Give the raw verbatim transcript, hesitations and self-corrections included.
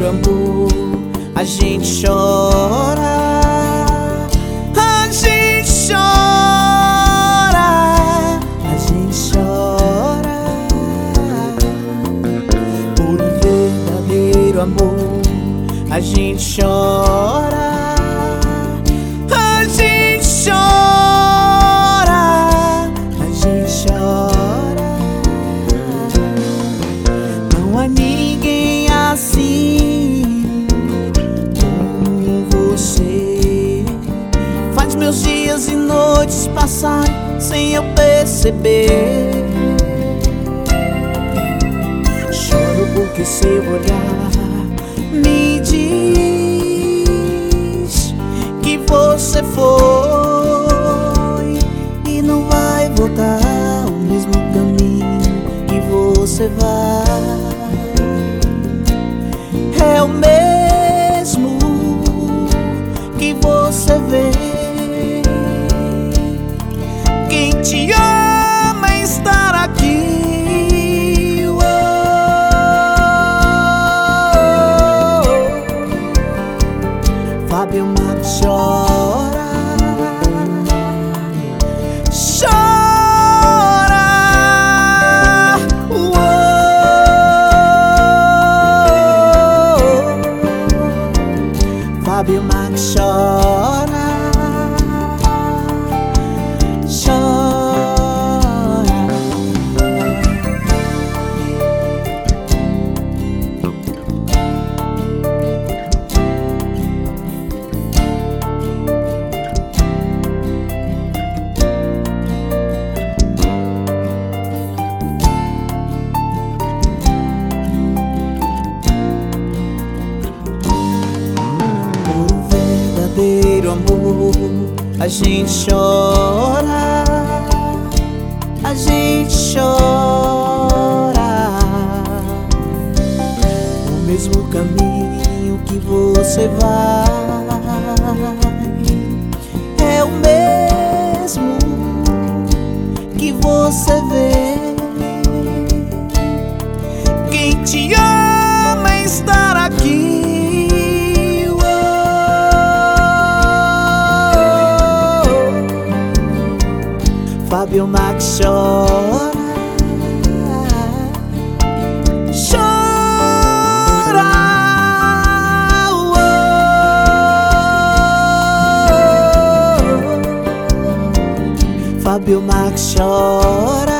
verdadeiro amor, a gente chora, a gente chora, a gente chora. Por um verdadeiro amor, a gente chora, a gente chora, a gente chora. Não há ninguém assim como você. Faz meus dias e noites passarem sem eu perceber. Choro porque seu olhar me diz que você foi e não vai voltar o mesmo caminho que você vai. É o mesmo que você vê. Quem te ama estar aqui. Oh, Fábio Max chora, chora. Oh, Fábio Max chora, chora. Verdadeiro amor, a gente chora, a gente chora. O mesmo caminho que você vai é o mesmo que você vê. Quem te ama estar aqui. Fábio Max chora, chora. Oh, Fábio Max chora.